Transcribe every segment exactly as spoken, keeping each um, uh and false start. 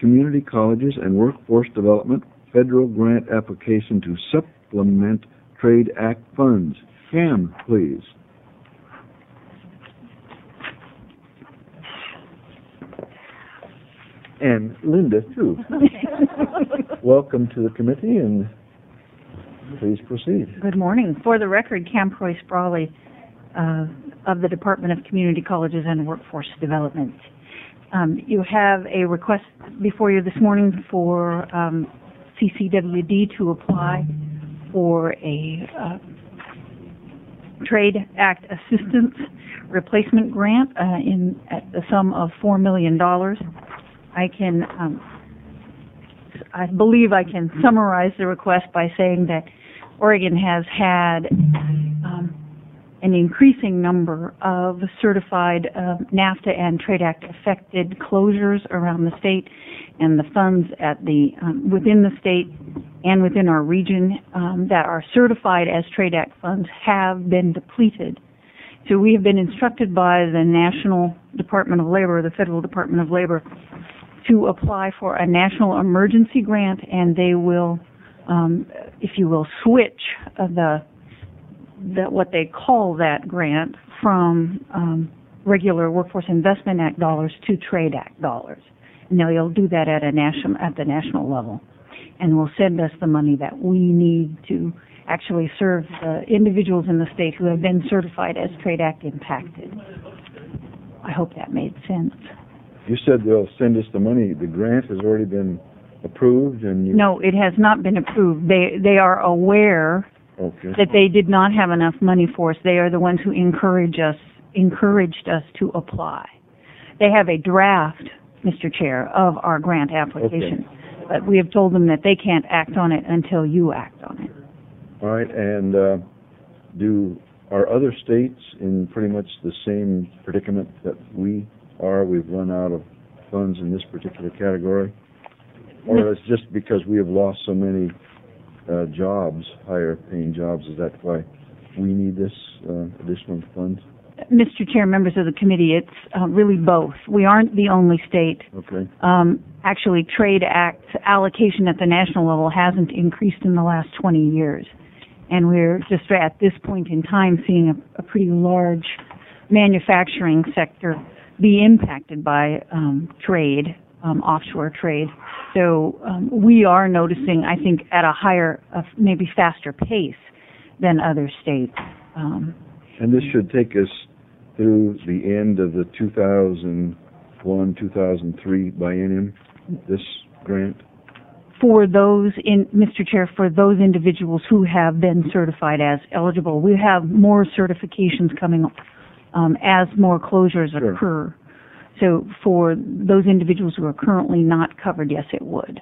Community Colleges and Workforce Development federal grant application to supplement Trade Act funds. Cam, please. And Linda, too. Welcome to the committee, and please proceed. Good morning. For the record, Cam Preuss-Brawley uh, of the Department of Community Colleges and Workforce Development. Um, you have a request before you this morning for um, C C W D to apply for a uh, Trade Act Assistance Replacement Grant uh, in at the sum of four million dollars. I can, um, I believe I can summarize the request by saying that Oregon has had um, an increasing number of certified uh, NAFTA and Trade Act affected closures around the state, and the funds at the um, within the state and within our region um, that are certified as Trade Act funds have been depleted. So we have been instructed by the National Department of Labor, the Federal Department of Labor, to apply for a national emergency grant, and they will, um, if you will, switch uh, the, the what they call that grant from um, regular Workforce Investment Act dollars to Trade Act dollars. And they'll do that at a national at the national level, and will send us the money that we need to actually serve the individuals in the state who have been certified as Trade Act impacted. I hope that made sense. You said they'll send us the money. The grant has already been approved, and you... No, it has not been approved. They they are aware okay. that they did not have enough money for us. They are the ones who encourage us encouraged us to apply. They have a draft, Mister Chair, of our grant application, okay. but we have told them that they can't act on it until you act on it. All right, and uh, do are other states in pretty much the same predicament that we are? We've run out of funds in this particular category? Or it's just because we have lost so many uh, jobs, higher paying jobs, is that why we need this uh, additional funds? Mister Chair, members of the committee, it's uh, really both. We aren't the only state. Okay. Um, actually, Trade Act allocation at the national level hasn't increased in the last twenty years. And we're just at this point in time seeing a, a pretty large manufacturing sector be impacted by um, trade, um, offshore trade. So um, we are noticing, I think, at a higher, uh, maybe faster pace than other states. Um, and this should take us through the end of the two thousand one, two thousand three biennium, this grant? For those, in Mister Chair, for those individuals who have been certified as eligible, we have more certifications coming um, as more closures sure. occur. So for those individuals who are currently not covered, yes, it would.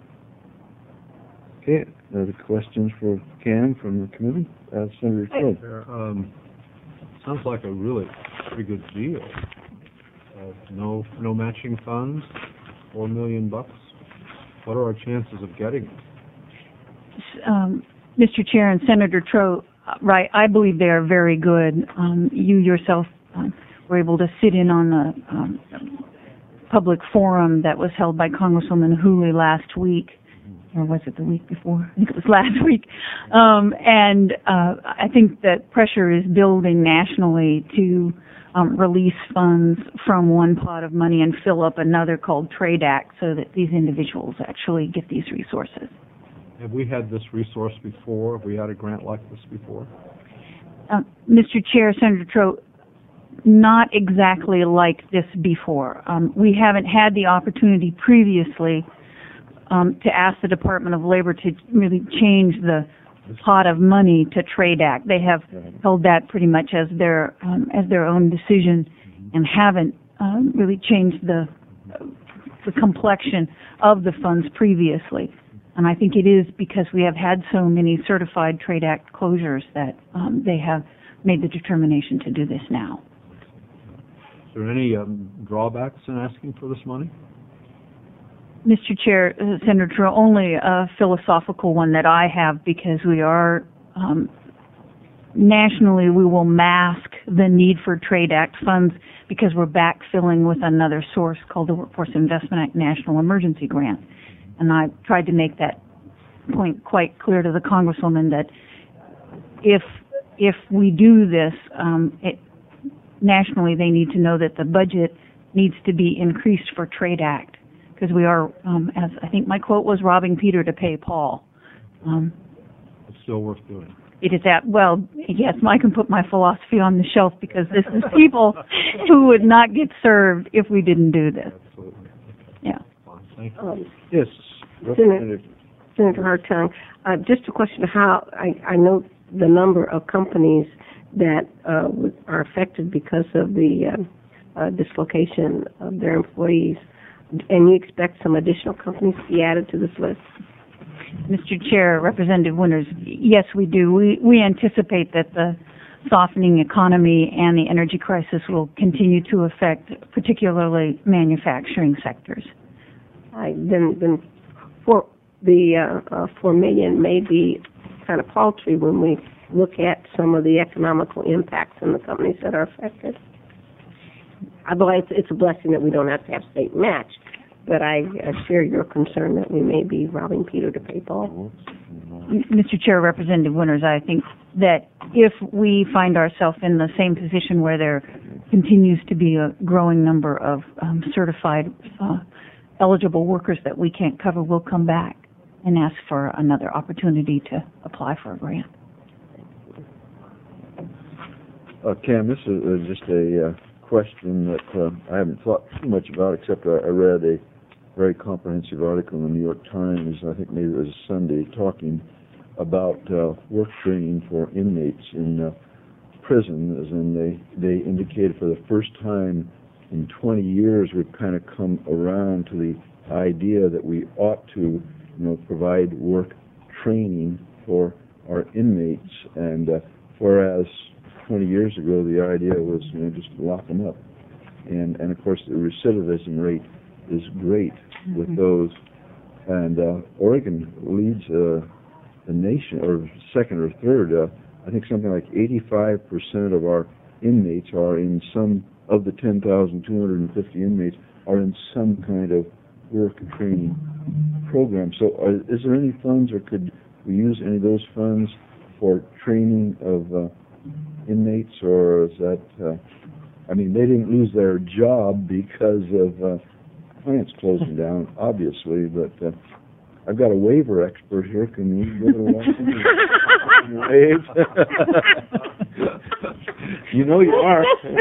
Okay. Other questions for Cam from the committee? Uh, Senator Trout. Um, sounds like a really pretty good deal. Uh, no, no matching funds, four million bucks. What are our chances of getting it? Um, Mister Chair and Senator Trout, right, I believe they are very good. Um, you yourself um, were able to sit in on a um, public forum that was held by Congresswoman Hooley last week, or was it the week before? I think it was last week. Um, and uh, I think that pressure is building nationally to Um, release funds from one pot of money and fill up another called Trade Act so that these individuals actually get these resources. Have we had this resource before? Have we had a grant like this before? Uh, Mister Chair, Senator Trout, not exactly like this before. Um, we haven't had the opportunity previously um, to ask the Department of Labor to really change the pot of money to Trade Act. They have held that pretty much as their um, as their own decision, and haven't um, really changed the the complexion of the funds previously. And I think it is because we have had so many certified Trade Act closures that um, they have made the determination to do this now. Is there any um, drawbacks in asking for this money? Mister Chair, uh, Senator, only a philosophical one that I have, because we are um, nationally, we will mask the need for TRADE Act funds because we're backfilling with another source called the Workforce Investment Act National Emergency Grant. And I tried to make that point quite clear to the Congresswoman that if if we do this, um, it, nationally they need to know that the budget needs to be increased for TRADE Act, because we are, um, as I think my quote was, robbing Peter to pay Paul. Um, It's still worth doing. It is that, well, yes, I can put my philosophy on the shelf because this is people who would not get served if we didn't do this. Absolutely. Yeah. Fine. Thank you. Um, Yes, Senator, Representative. Senator Hartung, uh, just a question of how, I, I know the number of companies that uh, would- are affected because of the uh, uh, dislocation of their employees, and you expect some additional companies to be added to this list? Mister Chair, Representative Winters, yes, we do. We, we anticipate that the softening economy and the energy crisis will continue to affect particularly manufacturing sectors. I, then, then for the uh, uh, four million may be kind of paltry when we look at some of the economical impacts on the companies that are affected. Although it's, it's a blessing that we don't have to have state match, but I uh, share your concern that we may be robbing Peter to pay Paul. M- Mister Chair, Representative Winters, I think that if we find ourselves in the same position where there continues to be a growing number of um, certified uh, eligible workers that we can't cover, we'll come back and ask for another opportunity to apply for a grant. Uh, Cam, this is uh, just a uh, question that uh, I haven't thought too much about, except I, I read a very comprehensive article in the New York Times, I think maybe it was Sunday, talking about uh, work training for inmates in uh, prisons, and they, they indicated for the first time in twenty years we've kind of come around to the idea that we ought to, you know, provide work training for our inmates, and uh, whereas twenty years ago the idea was, you know, just lock them up. And, and of course the recidivism rate is great with Mhm. those, and uh, Oregon leads uh, the nation, or second or third. Uh, I think something like eighty-five percent of our inmates are in some, of the ten thousand two hundred fifty inmates, are in some kind of work training program. So uh, is there any funds, or could we use any of those funds for training of uh, inmates, or is that, uh, I mean, they didn't lose their job because of uh, plants closing down, obviously, but uh, I've got a waiver expert here. Can you give it a lesson? Wave? You know you are.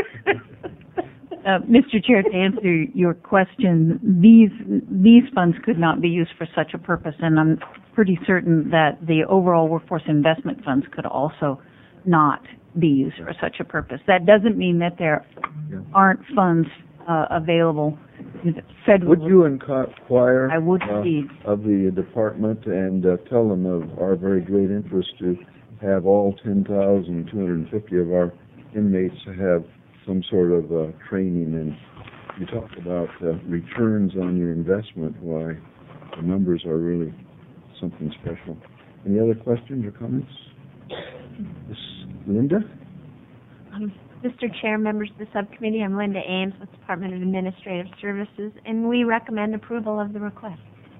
Uh, Mister Chair, to answer your question, these these funds could not be used for such a purpose, and I'm pretty certain that the overall workforce investment funds could also not be used for such a purpose. That doesn't mean that there Yeah. aren't funds uh, available federally. Would you inquire I would uh, indeed. of the department and uh, tell them of our very great interest to have all ten thousand two hundred fifty of our inmates have some sort of uh, training? And you talked about uh, returns on your investment. Why, the numbers are really something special. Any other questions or comments? Miss Linda? Um, Mister Chair, members of the subcommittee, I'm Linda Ames with the Department of Administrative Services, and we recommend approval of the request.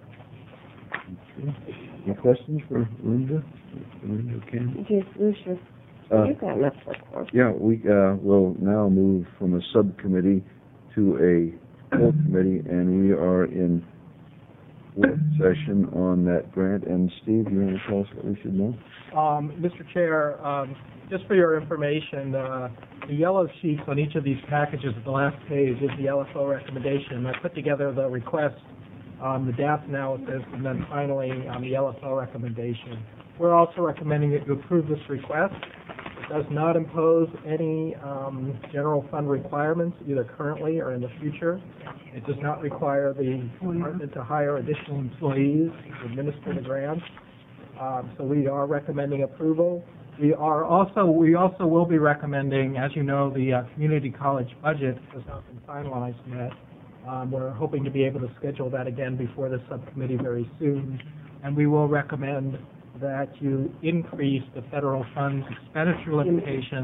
Okay. Any questions for Linda? Linda, Ken? Yes, Lucia, Uh, you've got enough for Yeah, we uh, will now move from a subcommittee to a full committee, and we are in work session on that grant. And Steve, you want to tell us what we should know? Um, Mister Chair, um, just for your information, uh, the yellow sheets on each of these packages at the last page is the L F O recommendation. I put together the request, um, the D A P analysis, and then finally um, the L F O recommendation. We're also recommending that you approve this request. It does not impose any um, general fund requirements, either currently or in the future. It does not require the department to hire additional employees to administer the grant. Um, so we are recommending approval. We are also we also will be recommending, as you know, the uh, community college budget has not been finalized yet. Um, we're hoping to be able to schedule that again before the subcommittee very soon, and we will recommend that you increase the federal funds expenditure limitation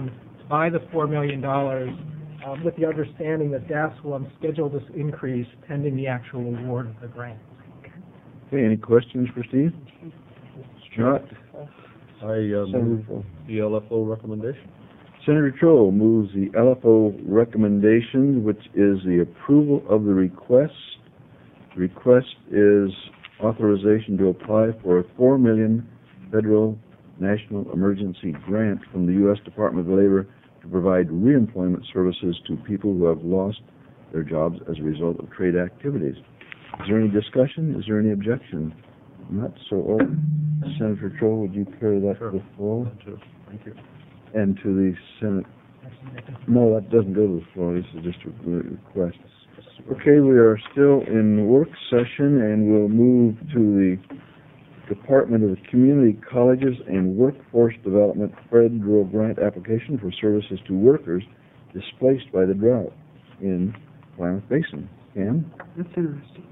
by the four million dollars, um, with the understanding that D A S will schedule this increase pending the actual award of the grant. Okay, any questions for Steve? Not. I uh, Senator move Troll. the L F O recommendation. Senator Troll moves the L F O recommendation, which is the approval of the request. The request is authorization to apply for a four million dollars federal national emergency grant from the U S Department of Labor to provide reemployment services to people who have lost their jobs as a result of trade activities. Is there any discussion? Is there any objection? Not so. Open. Senator Troll, would you carry that Sure. to the floor? Thank you. And to the Senate? No, that doesn't go to the floor. This is just a request. Okay, we are still in work session, and we'll move to the Department of Community Colleges and Workforce Development federal grant application for services to workers displaced by the drought in Klamath Basin. Ken? That's interesting.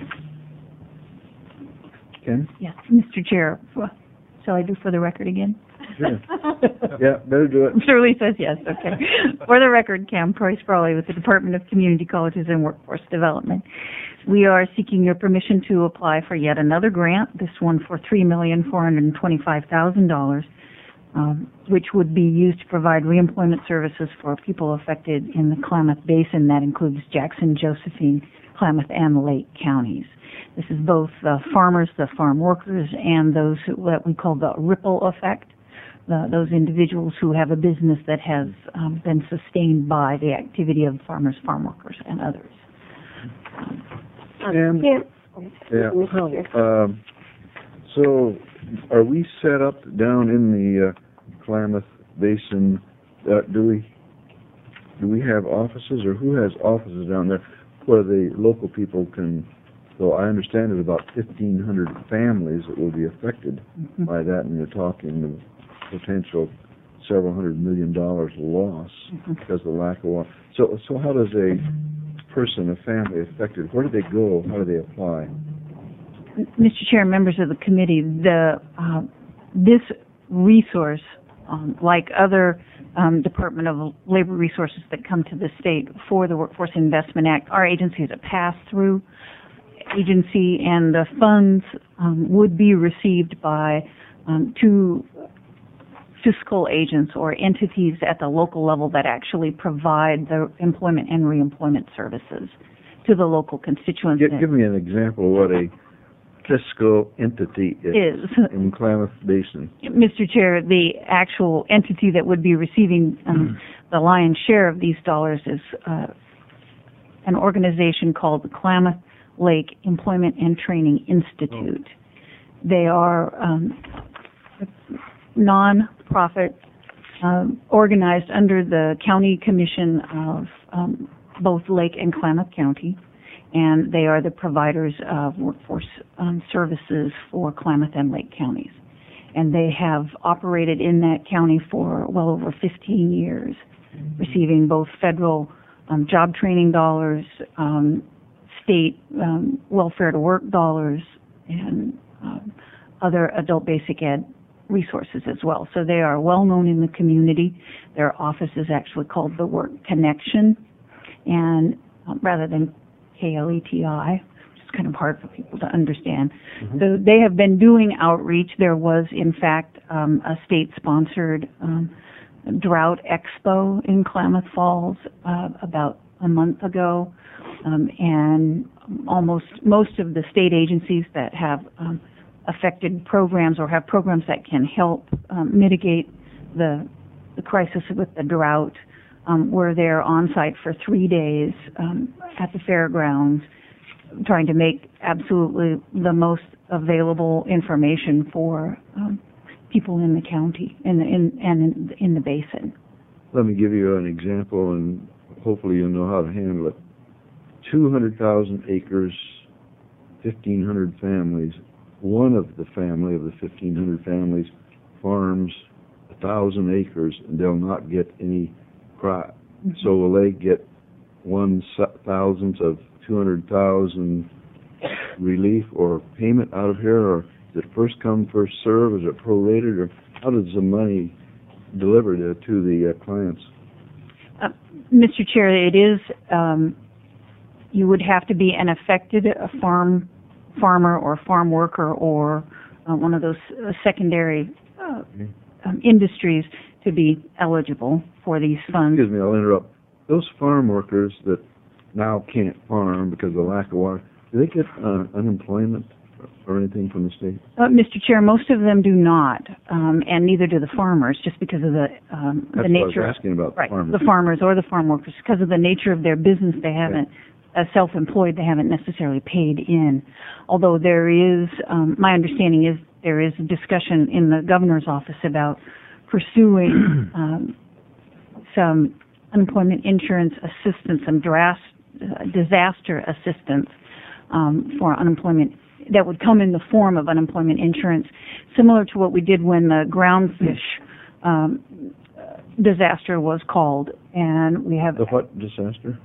Ken? Yes, Mister Chair, well, shall I do for the record again? Sure. Yeah, better do it. Shirley says yes, okay. For the record, Cam Troy Sprawley with the Department of Community Colleges and Workforce Development. We are seeking your permission to apply for yet another grant, this one for three million four hundred twenty-five thousand dollars, um, which would be used to provide reemployment services for people affected in the Klamath Basin. That includes Jackson, Josephine, Klamath, and Lake counties. This is both the farmers, the farm workers, and those who, what we call the ripple effect. The, those individuals who have a business that has um, been sustained by the activity of farmers, farm workers, and others. Um, And, Ken? yeah. Mister Chair. Um, so, are we set up down in the uh, Klamath Basin? Uh, do we do we have offices, or who has offices down there where the local people can? So I understand there's about fifteen hundred families that will be affected mm-hmm. by that, and you're talking the potential several hundred million dollars loss mm-hmm. because of the lack of water. So, so how does a person, a family affected, where do they go? How do they apply? Mister Chair, members of the committee, the uh, this resource, um, like other um, Department of Labor resources that come to the state for the Workforce Investment Act, our agency is a pass-through agency, and the funds um, would be received by um, two fiscal agents or entities at the local level that actually provide the employment and reemployment services to the local constituents. Give, give me an example of what a fiscal entity is, is. in Klamath Basin. Mister Chair, the actual entity that would be receiving um, the lion's share of these dollars is uh, an organization called the Klamath Lake Employment and Training Institute. Oh. They are um, non-profit, um, organized under the County Commission of um, both Lake and Klamath County, and they are the providers of workforce um, services for Klamath and Lake counties. And they have operated in that county for well over fifteen years, mm-hmm. receiving both federal um, job training dollars, um, state um, welfare to work dollars, and um, other adult basic ed resources as well. So they are well known in the community. Their office is actually called the Work Connection, and um, rather than K L E T I, which is kind of hard for people to understand. Mm-hmm. So they have been doing outreach. There was, in fact, um, a state-sponsored um, drought expo in Klamath Falls uh, about a month ago, um, and almost most of the state agencies that have um, affected programs or have programs that can help um, mitigate the, the crisis with the drought um, were there on site for three days um, at the fairgrounds, trying to make absolutely the most available information for um, people in the county in the, in, and in, in the basin. Let me give you an example, and hopefully you'll know how to handle it. two hundred thousand acres, fifteen hundred families. One of the family of the fifteen hundred families farms one thousand acres, and they'll not get any crop. Mm-hmm. So will they get one thousandth of two hundred thousand relief or payment out of here, or is it first come, first serve? Is it prorated, or how does the money delivered uh, to the uh, clients? Uh, Mister Chair, it is, um, you would have to be an affected a farm farmer or farm worker or uh, one of those uh, secondary uh, um, industries to be eligible for these funds. Excuse me, I'll interrupt. Those farm workers that now can't farm because of the lack of water, do they get uh, unemployment or anything from the state? Uh, Mister Chair, most of them do not, um, and neither do the farmers, just because of the um, That's the what I nature. was asking about, the right, farmers. the farmers or the farm workers, because of the nature of their business, they haven't. Uh, self-employed, they haven't necessarily paid in. Although there is, um, my understanding is there is a discussion in the governor's office about pursuing um, some unemployment insurance assistance, some dras- uh, disaster assistance um, for unemployment that would come in the form of unemployment insurance, similar to what we did when the groundfish um, disaster was called, and we have The what disaster?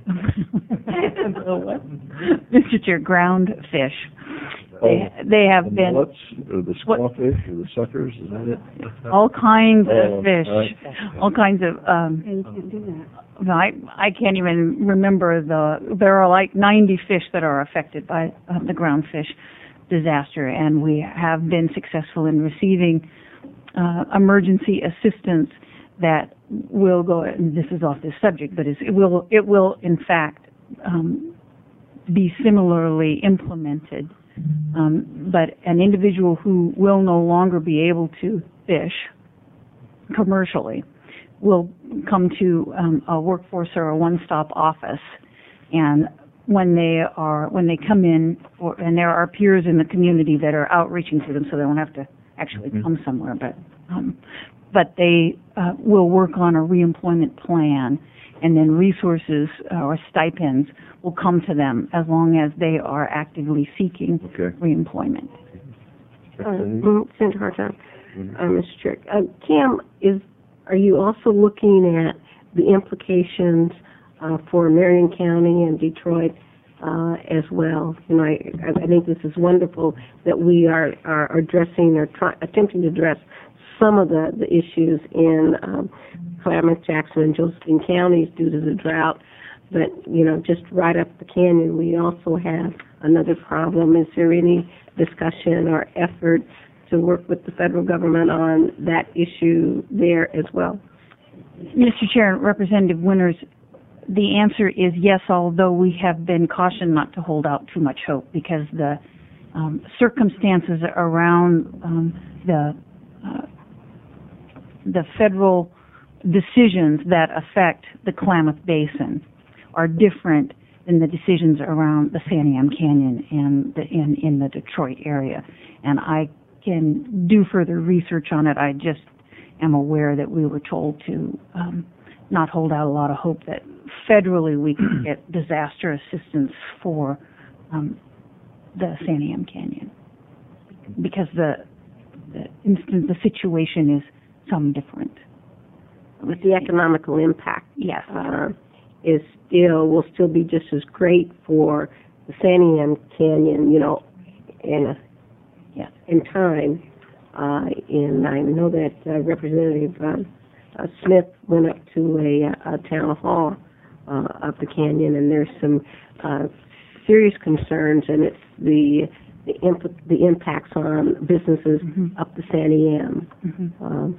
the what? Mister Chair, ground fish. Oh, They, they have the been mullets, or the What- squawfish, or the suckers, is that it? all kinds Oh, of fish, all right. all kinds of. Um, You can't do that. no, I I can't even remember the. There are like ninety fish that are affected by uh, the ground fish disaster, and we have been successful in receiving uh, emergency assistance that will go. And this is off this subject, but is, it will it will in fact um, be similarly implemented. Um, but an individual who will no longer be able to fish commercially will come to um, a workforce or a one-stop office, and when they are when they come in, or, and there are peers in the community that are outreaching to them, so they don't have to actually Mhm. come somewhere, but um, but they uh, will work on a reemployment plan, and then resources uh, or stipends will come to them as long as they are actively seeking Okay. reemployment. Uh, mm, Senator Hartog, uh, Mister Chair, uh, Cam, is are you also looking at the implications uh, for Marion County and Detroit uh, as well? You know, I, I think this is wonderful that we are, are addressing or try, attempting to address some of the, the issues in um, Klamath, Jackson, and Josephine counties due to the drought. But, you know, just right up the canyon, we also have another problem. Is there any discussion or effort to work with the federal government on that issue there as well? Mister Chair, Representative Winters, the answer is yes, although we have been cautioned not to hold out too much hope because the um, circumstances around um, the uh, the federal decisions that affect the Klamath Basin are different than the decisions around the Santiam Canyon and the, in, in the Detroit area. And I can do further research on it. I just am aware that we were told to um, not hold out a lot of hope that federally we can get disaster assistance for um, the Santiam Canyon because the the, instant, the situation is some different. But the economical impact Yes. uh, is still, will still be just as great for the Santiam Canyon, you know, in a, Yes. in time. Uh, and I know that uh, Representative uh, uh, Smith went up to a, a town hall uh, of the canyon, and there's some uh, serious concerns, and it's the the, imp- the impacts on businesses Mhm. up the Santiam. Mm-hmm. Um,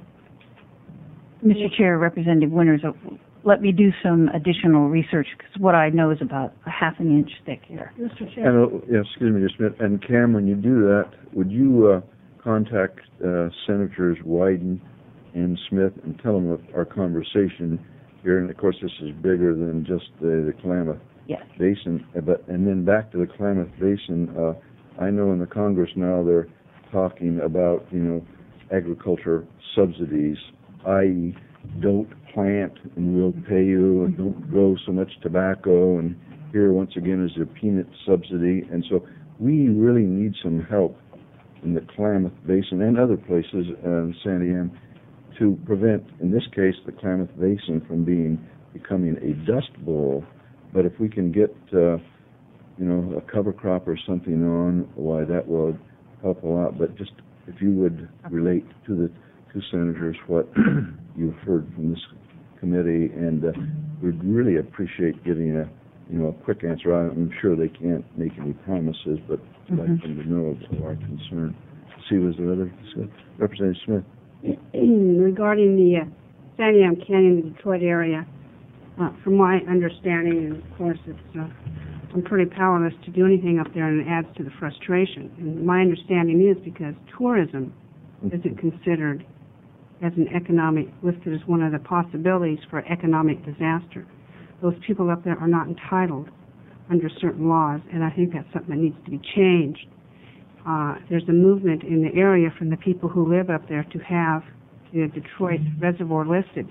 Mister Chair, Representative Winters, uh, let me do some additional research because what I know is about a half an inch thick here. Mister Chair. And, uh, yeah, excuse me, Mister Smith, and Cam, when you do that, would you uh, contact uh, Senators Wyden and Smith and tell them of our conversation here? And of course, this is bigger than just the, the Klamath Yes. Basin. uh, But and then back to the Klamath Basin, uh, I know in the Congress now they're talking about you know agriculture subsidies, that is, don't plant and we'll pay you, and don't grow so much tobacco, and here once again is a peanut subsidy. And so we really need some help in the Klamath Basin and other places uh, in Santiam to prevent, in this case, the Klamath Basin from being becoming a dust bowl. But if we can get, uh, you know, a cover crop or something on, why that will help a lot. But just if you would relate to the two senators what you've heard from this subcommittee, and uh, we'd really appreciate getting a, you know, a quick answer. I'm sure they can't make any promises, but I'd like them to know of our concern. See, was there other discussion? Representative Smith? Regarding the uh, Santiam Canyon, the Detroit area, uh, from my understanding, and of course it's, uh, I'm pretty powerless to do anything up there, and it adds to the frustration. And my understanding is because tourism isn't considered as an economic, listed as one of the possibilities for economic disaster. Those people up there are not entitled under certain laws, and I think that's something that needs to be changed. Uh, there's a movement in the area from the people who live up there to have the Detroit Reservoir listed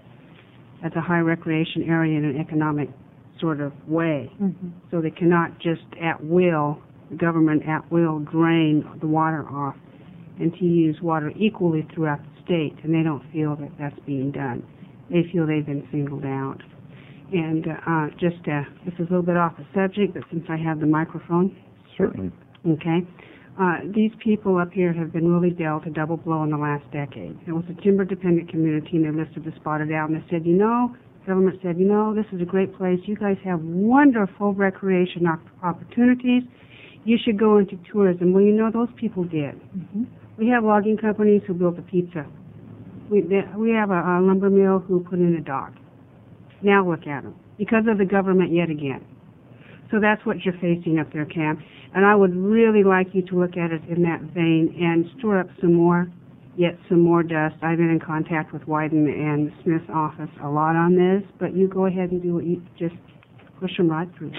as a high recreation area in an economic sort of way. Mm-hmm. So they cannot just at will, the government at will, drain the water off and to use water equally throughout the state, and they don't feel that that's being done. They feel they've been singled out. And uh, just, uh, this is a little bit off the subject, but since I have the microphone. Certainly. Okay. Uh, these people up here have been really dealt a double blow in the last decade. It was a timber-dependent community, and they listed the spotted owl, and they said, you know, the government said, you know, this is a great place. You guys have wonderful recreation op- opportunities. You should go into tourism. Well, you know, those people did. Mm-hmm. We have logging companies who built a pizza. We, they, we have a, a lumber mill who put in a dock. Now look at them. Because of the government yet again. So that's what you're facing up there, Cam. And I would really like you to look at it in that vein and store up some more, yet some more dust. I've been in contact with Wyden and Smith's office a lot on this, but you go ahead and do what you just push them right through.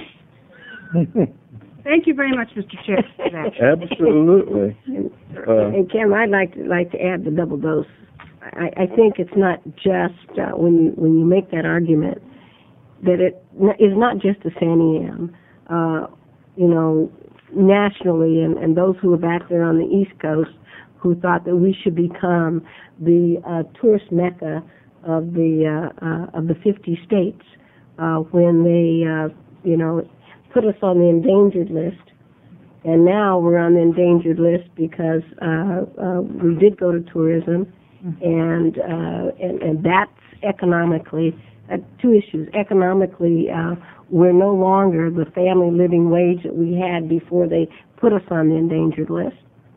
Thank you very much, Mister Chair, for that. Absolutely. And, Uh, and Kim, I'd like to like to add the double dose. I, I think it's not just uh, when you when you make that argument that it n- is not just a Santiam. Uh, you know, nationally, and, and those who are back there on the East Coast who thought that we should become the uh, tourist mecca of the uh, uh, of the fifty states uh, when they uh, you know put us on the endangered list. And now we're on the endangered list because uh, uh, we did go to tourism, mm-hmm. and, uh, and and that's economically uh, two issues. Economically, uh, we're no longer the family living wage that we had before they put us on the endangered list,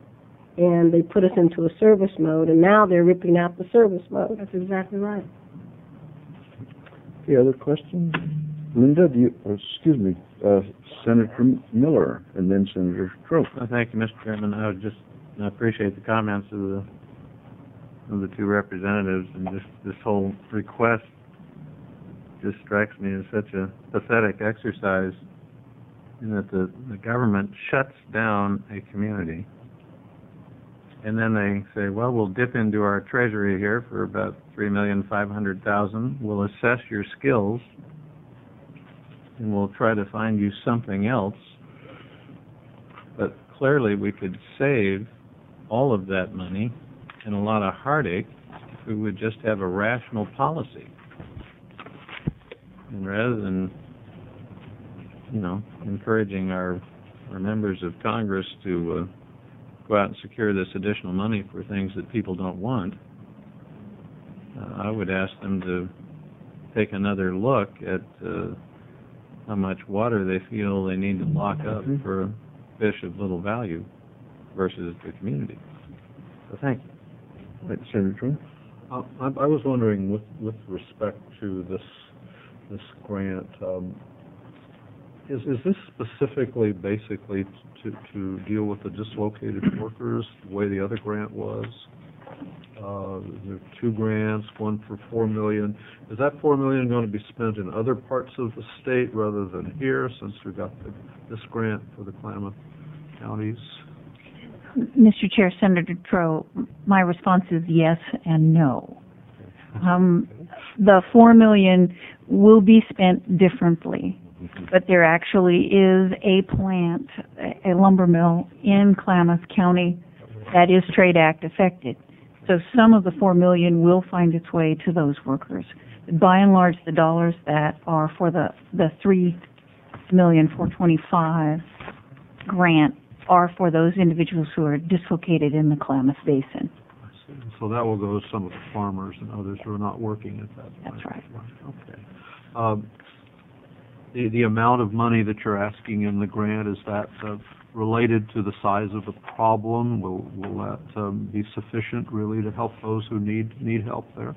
and they put us into a service mode, and now they're ripping out the service mode. That's exactly right. Any other questions? Linda, do you, or excuse me, uh, Senator Miller, and then Senator Crow. Well, thank you, Mister Chairman. I would just I appreciate the comments of the of the two representatives, and just this whole request just strikes me as such a pathetic exercise in that the, the government shuts down a community, and then they say, well, we'll dip into our treasury here for about three million five hundred thousand. We'll assess your skills, and we'll try to find you something else. But clearly we could save all of that money and a lot of heartache if we would just have a rational policy. And rather than, you know, encouraging our, our members of Congress to uh, go out and secure this additional money for things that people don't want, uh, I would ask them to take another look at uh, how much water they feel they need to lock up mm-hmm. for a fish of little value versus the community. So thank you. Right, Senator Troy? Uh, I, I was wondering, with with respect to this this grant, um, is is this specifically basically to to deal with the dislocated workers the way the other grant was? Uh, there are two grants, one for four million. Is that four million going to be spent in other parts of the state rather than here, since we got the, this grant for the Klamath counties? Mister Chair, Senator Troe, my response is yes and no. Um, the four million will be spent differently, but there actually is a plant, a lumber mill in Klamath County that is Trade Act affected. So some of the four million will find its way to those workers. By and large, the dollars that are for the the three million four twenty-five grant are for those individuals who are dislocated in the Klamath Basin. So that will go to some of the farmers and others who are not working at that point. That's right. Okay. Um, the, the amount of money that you're asking in the grant, is that uh, related to the size of the problem? Will, will that um, be sufficient really to help those who need, need help there?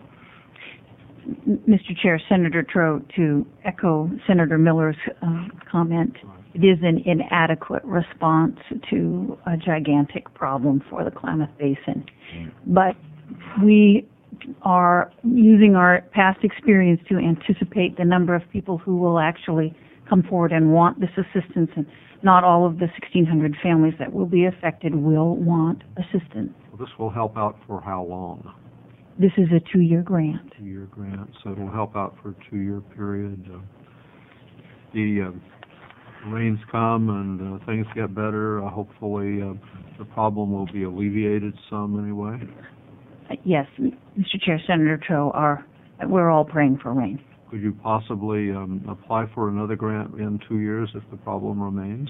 M- Mister Chair, Senator Tro, to echo Senator Miller's uh, comment, it is an inadequate response to a gigantic problem for the Klamath Basin. But we are using our past experience to anticipate the number of people who will actually come forward and want this assistance, and not all of the sixteen hundred families that will be affected will want assistance. Well, this will help out for how long? This is a two-year grant. Two-year grant, so it will help out for a two-year period. Uh, the uh, rains come and uh, things get better. Uh, hopefully, uh, the problem will be alleviated some anyway. Uh, yes, Mister Chair, Senator Tro, are, we're all praying for rain. Could you possibly um, apply for another grant in two years if the problem remains?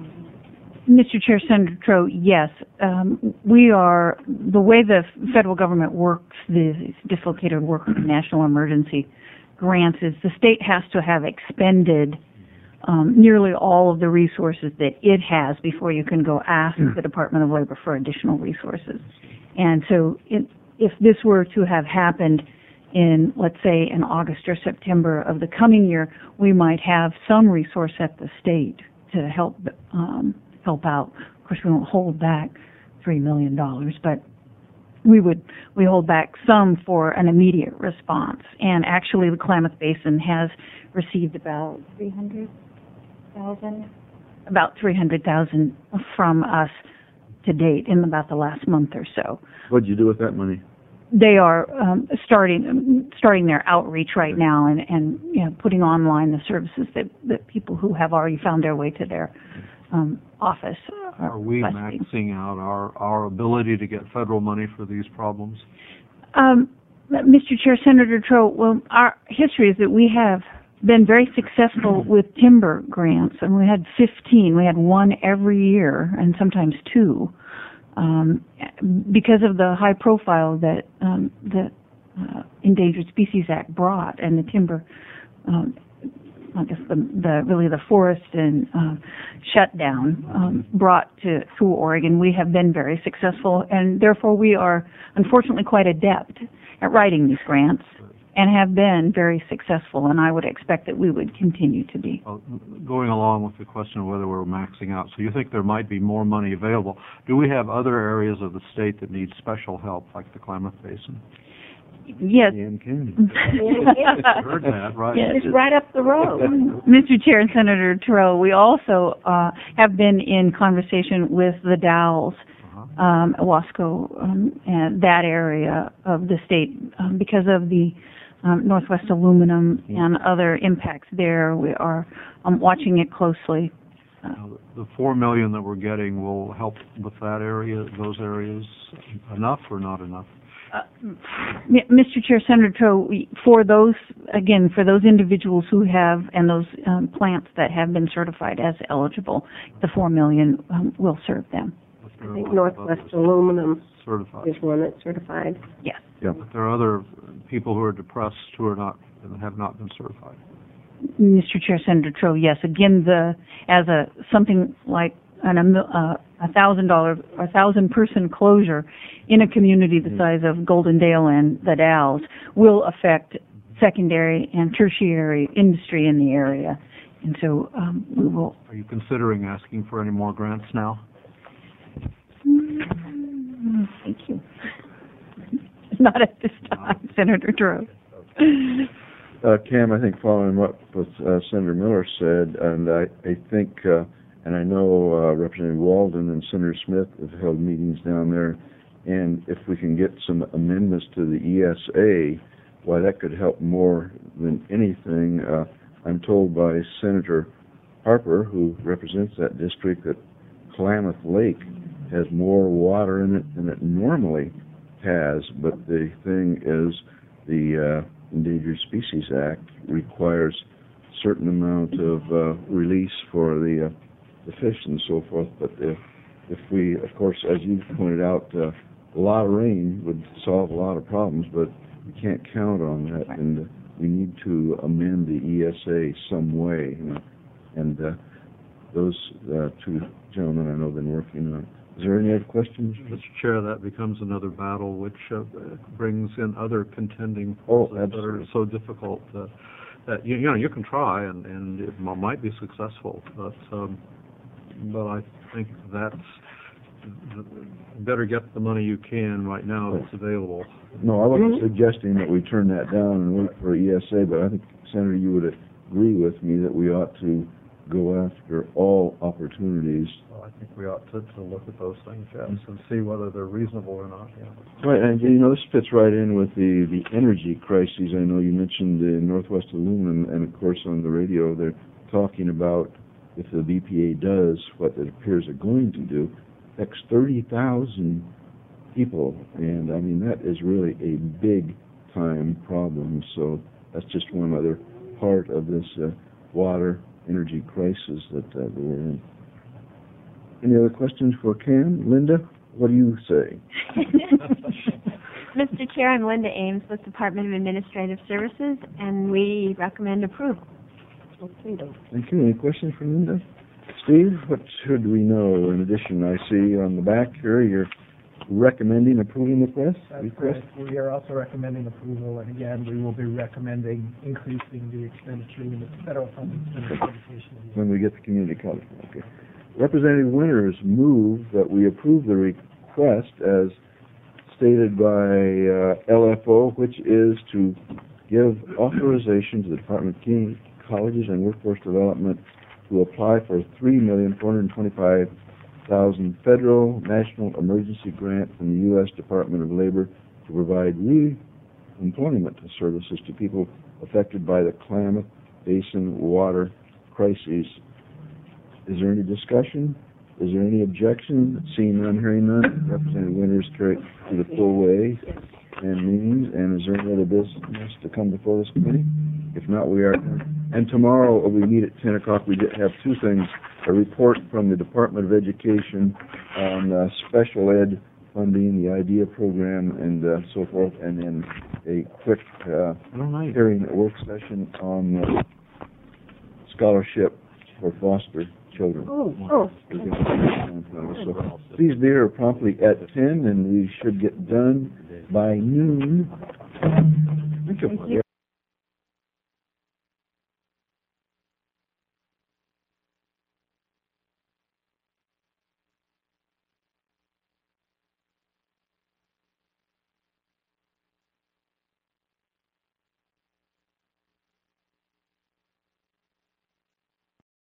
Mister Chair, Senator Tro, yes. Um, we are, the way the federal government works, the dislocated worker national emergency grants, is the state has to have expended um, nearly all of the resources that it has before you can go ask the Department of Labor for additional resources. And so it, if this were to have happened in, let's say, in August or September of the coming year, we might have some resource at the state to help um, help out. Of course, we won't hold back three million dollars, but we would we hold back some for an immediate response. And actually, the Klamath Basin has received about three hundred thousand, about three hundred thousand from us to date in about the last month or so. What'd you do with that money? They are um, starting starting their outreach right now, and, and you know, putting online the services that, that people who have already found their way to their um, office are Are we requesting. maxing out our, our ability to get federal money for these problems? Um, Mister Chair, Senator Tro, well, our history is that we have been very successful with timber grants, and we had fifteen. We had one every year, and sometimes two. Um, because of the high profile that um, the uh, Endangered Species Act brought, and the timber, um, I guess the, the really the forest and uh, shutdown um, brought to through Oregon, we have been very successful, and therefore we are unfortunately quite adept at writing these grants, and have been very successful, and I would expect that we would continue to be. Well, going along with the question of whether we're maxing out, so you think there might be more money available. Do we have other areas of the state that need special help, like the Klamath Basin? Yes. Ian Canyon. I heard that, right? Yes. It's right up the road. Mister Chair and Senator Terrell, we also uh, have been in conversation with the Dalles, Uh-huh. um, Wasco, um, and that area of the state um, because of the um, Northwest Aluminum and other impacts there. We are um, watching it closely. Uh, Now, the four million that we're getting will help with that area, those areas, enough or not enough? Uh, M- Mister Chair, Senator Tro, for those, again, for those individuals who have, and those um, plants that have been certified as eligible, the four million um, will serve them. I think Northwest Aluminum Certified. is one that's certified. Yes. Yeah. But there are other people who are depressed who are not, have not been certified. Mister Chair, Senator Tro, yes. Again, the as a something like an, a, mil- uh, a thousand dollar, a thousand person closure in a community the size of Goldendale and the Dalles will affect secondary and tertiary industry in the area, and so um, we will. Are you considering asking for any more grants now? Mm, Thank you. Not at this time, Senator Tro. Uh, Cam, I think following what, what uh, Senator Miller said, and I, I think, uh, and I know uh, Representative Walden and Senator Smith have held meetings down there, and if we can get some amendments to the E S A, why that could help more than anything. Uh, I'm told by Senator Harper, who represents that district, that Klamath Lake has more water in it than it normally has, but the thing is the uh, Endangered Species Act requires a certain amount of uh, release for the, uh, the fish and so forth. But if, if we, of course, as you pointed out, uh, a lot of rain would solve a lot of problems, but we can't count on that, Right. and uh, we need to amend the E S A some way, you know. And uh, those uh, two gentlemen I know have been working on it. Is there any other questions? Mister Chair, that becomes another battle which uh, brings in other contending Oh, forces that are absolutely. so difficult uh, that, you, you know, you can try and, and it m- might be successful, but, um, but I think that's, better get the money you can right now that's available. No, I wasn't suggesting that we turn that down and wait for E S A, but I think, Senator, you would agree with me that we ought to go after all opportunities. Well, I think we ought to, to look at those things, yes, and see whether they're reasonable or not, yeah. Right, and you know, this fits right in with the, the energy crises. I know you mentioned the Northwest Aluminum, and of course on the radio they're talking about if the B P A does what it appears they're going to do, affects thirty thousand people, and I mean, that is really a big time problem, so that's just one other part of this uh, water energy crisis that uh, we're in. Any other questions for Cam? Linda, what do you say? Mister Chair, I'm Linda Ames with Department of Administrative Services, and we recommend approval. Thank you. Any questions for Linda? Steve, what should we know? In addition, I see on the back here you're recommending approving the request. That's request. correct. We are also recommending approval, and again, we will be recommending increasing the expenditure in the federal funding for education. When we get to community college. Okay. Representative Winters moved that we approve the request as stated by uh, L F O, which is to give authorization to the Department of Community Colleges and Workforce Development to apply for a three million four hundred twenty-five thousand dollars federal national emergency grant from the U S Department of Labor to provide re-employment services to people affected by the Klamath Basin water crises. Is there any discussion? Is there any objection? Seeing none, hearing none, Representative Winters carried to the full way and means. And is there any other business to come before this committee? If not, we are. And tomorrow we meet at ten o'clock. We did have two things: a report from the Department of Education on uh, special ed funding, the IDEA program, and uh, so forth, and then a quick uh, hearing, a work session on uh, scholarship for foster children. Oh, oh. So please be here promptly at ten, and we should get done by noon. Thank you.